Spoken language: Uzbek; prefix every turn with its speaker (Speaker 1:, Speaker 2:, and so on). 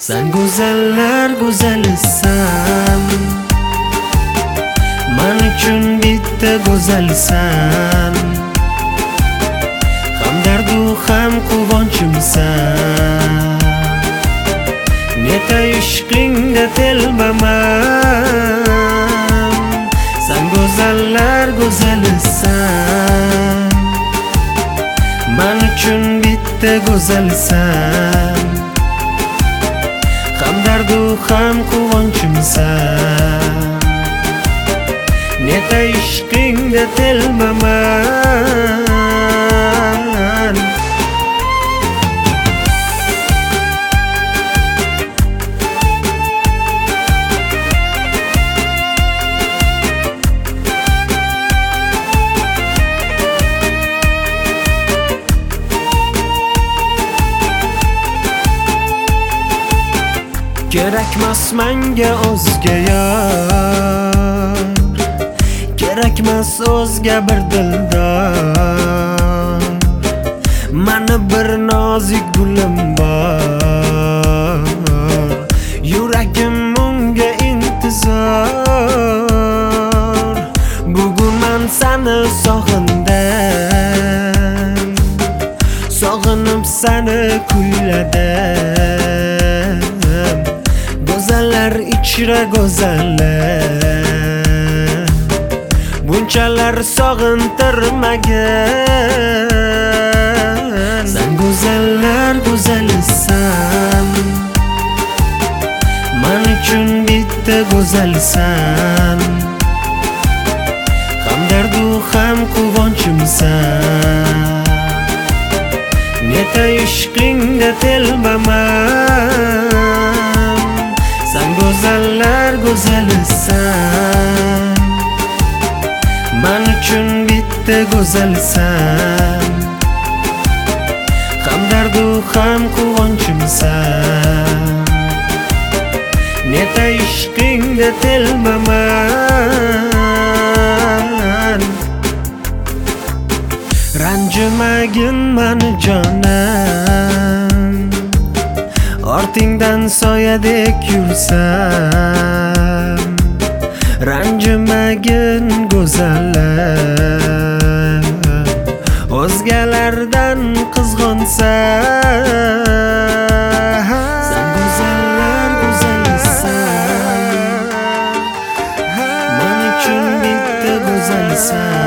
Speaker 1: Sen go'zallar go'zalisan, men uchun bitta go'zalsan. Ham dardu ham quvonchimsan. Neta ishqingda telbaman. Sen go'zallar go'zalisan, men uchun bitta go'zalsan. Ham dardu ham quvonchimsan. Neta ishqingda telbaman. Kerakmas menga o'zga yor, kerakmas o'zga bir dildor. Mani bir nozik gulim bor, yuragim unga intizor. Bugun men seni sog'indim, sog'inib seni kuyladim. Go'zallar ichra go'zallar, bunchalar sog'intirmagan. Sen go'zallar go'zalisan, men uchun bitta go'zalsan. Ham dardu ham quvonchimsan. Neta ishqingda telbaman. Sen go'zallar go'zalisan, men uchun bitta go'zalsan. Ham dardu ham quvonchimsan. Neta ishqingda telbaman. Ranjimagin mani jonim, ortingdan soyadek yursam. Ranjimagin go'zallar, o'zgalardan qizg'onsam. Sen go'zallar go'zalisan, men uchun bitta go'zalsan.